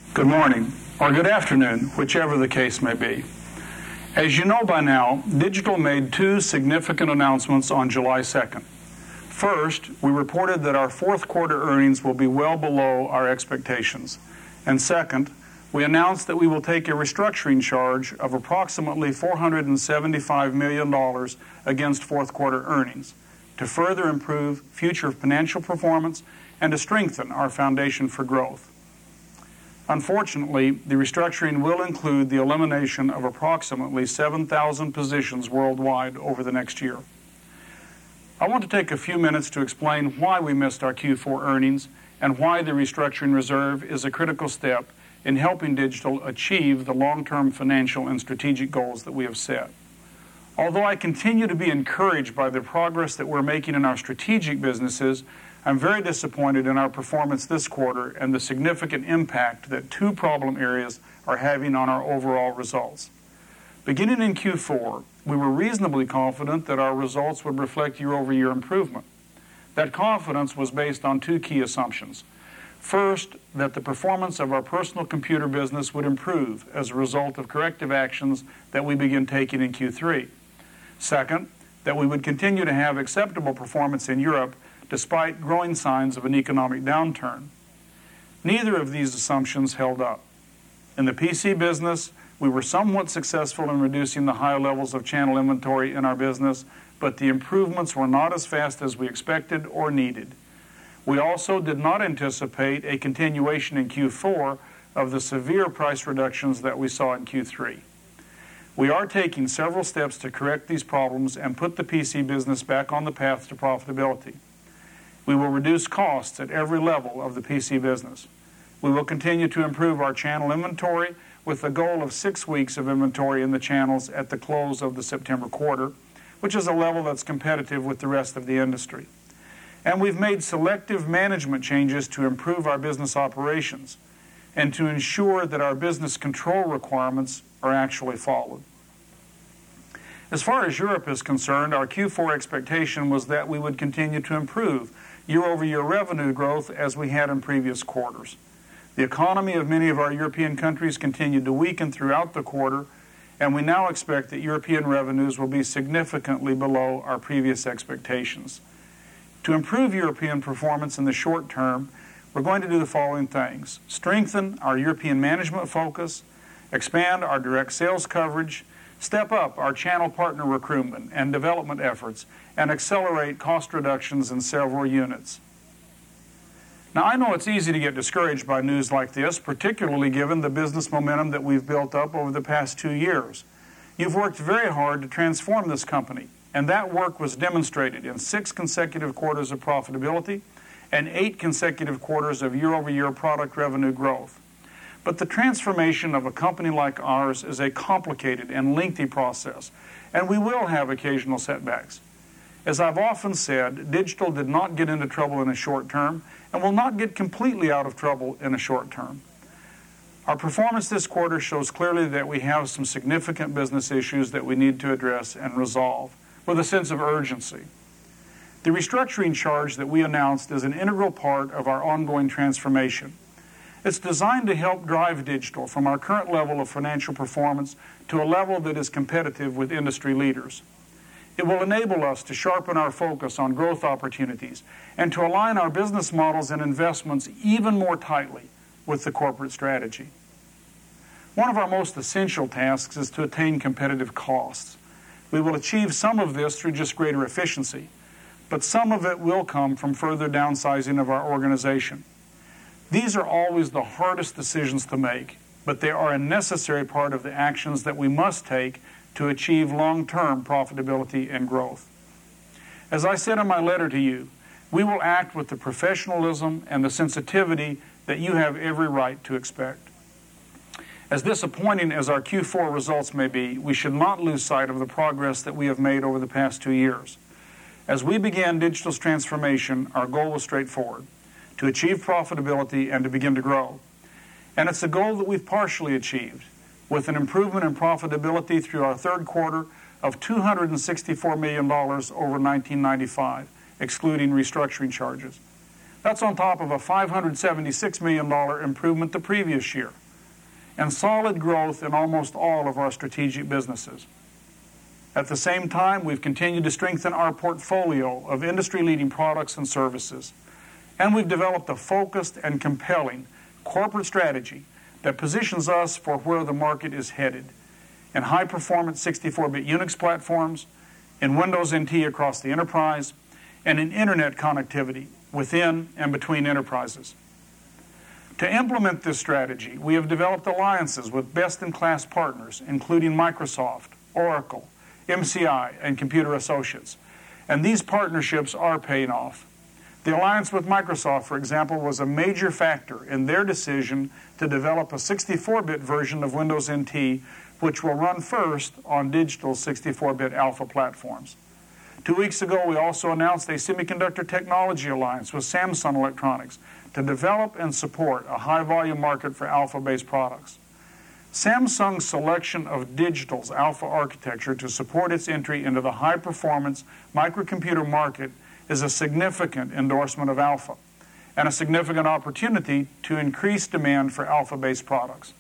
Good morning, or good afternoon, whichever the case may be. As you know by now, Digital made two significant announcements on July 2nd. First, we reported that our fourth quarter earnings will be well below our expectations. And second, we announced that we will take a restructuring charge of approximately $475 million against fourth quarter earnings to further improve future financial performance and to strengthen our foundation for growth. Unfortunately, the restructuring will include the elimination of approximately 7,000 positions worldwide over the next year. I want to take a few minutes to explain why we missed our Q4 earnings and why the restructuring reserve is a critical step in helping Digital achieve the long-term financial and strategic goals that we have set. Although I continue to be encouraged by the progress that we're making in our strategic businesses, I'm very disappointed in our performance this quarter and the significant impact that two problem areas are having on our overall results. Beginning in Q4, we were reasonably confident that our results would reflect year-over-year improvement. That confidence was based on two key assumptions. First, that the performance of our personal computer business would improve as a result of corrective actions that we began taking in Q3. Second, that we would continue to have acceptable performance in Europe despite growing signs of an economic downturn. Neither of these assumptions held up. In the PC business, we were somewhat successful in reducing the high levels of channel inventory in our business, but the improvements were not as fast as we expected or needed. We also did not anticipate a continuation in Q4 of the severe price reductions that we saw in Q3. We are taking several steps to correct these problems and put the PC business back on the path to profitability. We will reduce costs at every level of the PC business. We will continue to improve our channel inventory with the goal of 6 weeks of inventory in the channels at the close of the September quarter, which is a level that's competitive with the rest of the industry. And we've made selective management changes to improve our business operations and to ensure that our business control requirements are actually followed. As far as Europe is concerned, our Q4 expectation was that we would continue to improve year-over-year revenue growth as we had in previous quarters. The economy of many of our European countries continued to weaken throughout the quarter, and we now expect that European revenues will be significantly below our previous expectations. To improve European performance in the short term, we're going to do the following things: strengthen our European management focus, expand our direct sales coverage, step up our channel partner recruitment and development efforts, and accelerate cost reductions in several units. Now, I know it's easy to get discouraged by news like this, particularly given the business momentum that we've built up over the past 2 years. You've worked very hard to transform this company, and that work was demonstrated in 6 consecutive quarters of profitability and 8 consecutive quarters of year-over-year product revenue growth. But the transformation of a company like ours is a complicated and lengthy process, and we will have occasional setbacks. As I've often said, Digital did not get into trouble in a short term and will not get completely out of trouble in a short term. Our performance this quarter shows clearly that we have some significant business issues that we need to address and resolve with a sense of urgency. The restructuring charge that we announced is an integral part of our ongoing transformation. It's designed to help drive Digital from our current level of financial performance to a level that is competitive with industry leaders. It will enable us to sharpen our focus on growth opportunities and to align our business models and investments even more tightly with the corporate strategy. One of our most essential tasks is to attain competitive costs. We will achieve some of this through just greater efficiency, but some of it will come from further downsizing of our organization. These are always the hardest decisions to make, but they are a necessary part of the actions that we must take to achieve long-term profitability and growth. As I said in my letter to you, we will act with the professionalism and the sensitivity that you have every right to expect. As disappointing as our Q4 results may be, we should not lose sight of the progress that we have made over the past 2 years. As we began Digital's transformation, our goal was straightforward: to achieve profitability and to begin to grow. And it's a goal that we've partially achieved, with an improvement in profitability through our third quarter of $264 million over 1995, excluding restructuring charges. That's on top of a $576 million improvement the previous year, and solid growth in almost all of our strategic businesses. At the same time, we've continued to strengthen our portfolio of industry-leading products and services, and we've developed a focused and compelling corporate strategy that positions us for where the market is headed, in high-performance 64-bit Unix platforms, in Windows NT across the enterprise, and in Internet connectivity within and between enterprises. To implement this strategy, we have developed alliances with best-in-class partners, including Microsoft, Oracle, MCI, and Computer Associates, and these partnerships are paying off. The alliance with Microsoft, for example, was a major factor in their decision to develop a 64-bit version of Windows NT, which will run first on Digital's 64-bit Alpha platforms. 2 weeks ago, we also announced a semiconductor technology alliance with Samsung Electronics to develop and support a high-volume market for Alpha-based products. Samsung's selection of Digital's Alpha architecture to support its entry into the high-performance microcomputer market is a significant endorsement of Alpha and a significant opportunity to increase demand for Alpha-based products.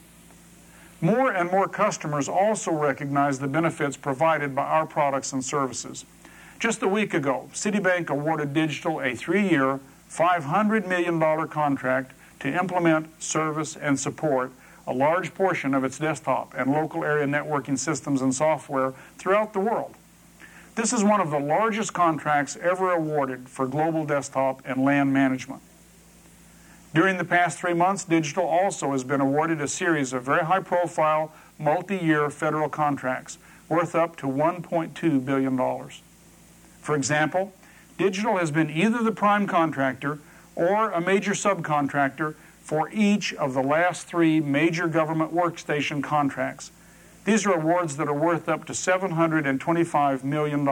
More and more customers also recognize the benefits provided by our products and services. Just a week ago, Citibank awarded Digital a 3-year, $500 million contract to implement, service, and support a large portion of its desktop and local area networking systems and software throughout the world. This is one of the largest contracts ever awarded for global desktop and LAN management. During the past 3 months, Digital also has been awarded a series of very high-profile, multi-year federal contracts worth up to $1.2 billion. For example, Digital has been either the prime contractor or a major subcontractor for each of the last 3 major government workstation contracts. These are awards that are worth up to $725 million.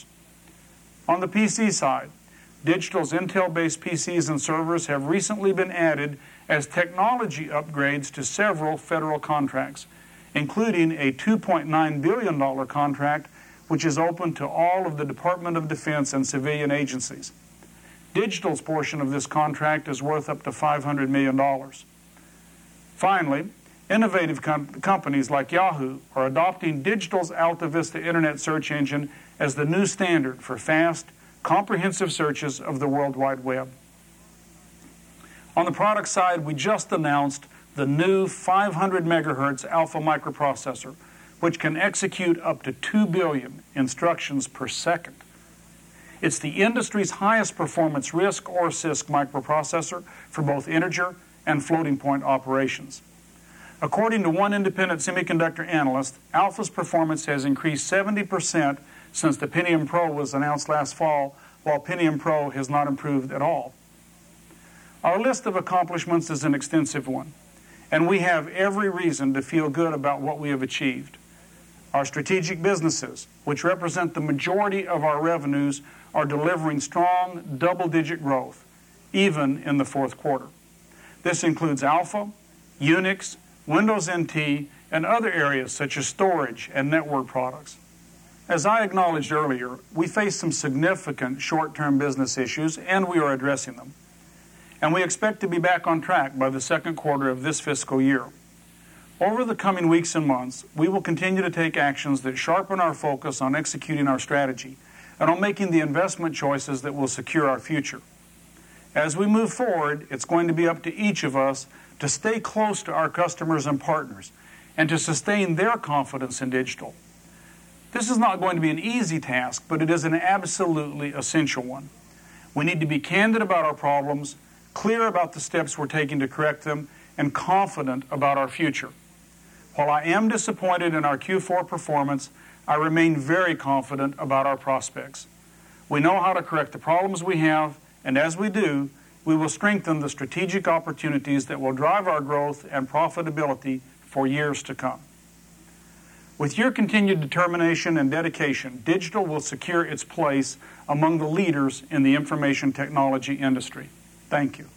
On the PC side, Digital's Intel-based PCs and servers have recently been added as technology upgrades to several federal contracts, including a $2.9 billion contract which is open to all of the Department of Defense and civilian agencies. Digital's portion of this contract is worth up to $500 million. Finally, innovative companies like Yahoo are adopting Digital's Alta Vista Internet search engine as the new standard for fast, comprehensive searches of the World Wide Web. On the product side, we just announced the new 500 megahertz Alpha microprocessor, which can execute up to 2 billion instructions per second. It's the industry's highest performance RISC or CISC microprocessor for both integer and floating point operations. According to one independent semiconductor analyst, Alpha's performance has increased 70% since the Pentium Pro was announced last fall, while Pentium Pro has not improved at all. Our list of accomplishments is an extensive one, and we have every reason to feel good about what we have achieved. Our strategic businesses, which represent the majority of our revenues, are delivering strong double-digit growth, even in the fourth quarter. This includes Alpha, Unix, Windows NT, and other areas such as storage and network products. As I acknowledged earlier, we face some significant short-term business issues, and we are addressing them. And we expect to be back on track by the second quarter of this fiscal year. Over the coming weeks and months, we will continue to take actions that sharpen our focus on executing our strategy and on making the investment choices that will secure our future. As we move forward, it's going to be up to each of us to stay close to our customers and partners and to sustain their confidence in Digital. This is not going to be an easy task, but it is an absolutely essential one. We need to be candid about our problems, clear about the steps we're taking to correct them, and confident about our future. While I am disappointed in our Q4 performance, I remain very confident about our prospects. We know how to correct the problems we have, and as we do, we will strengthen the strategic opportunities that will drive our growth and profitability for years to come. With your continued determination and dedication, Digital will secure its place among the leaders in the information technology industry. Thank you.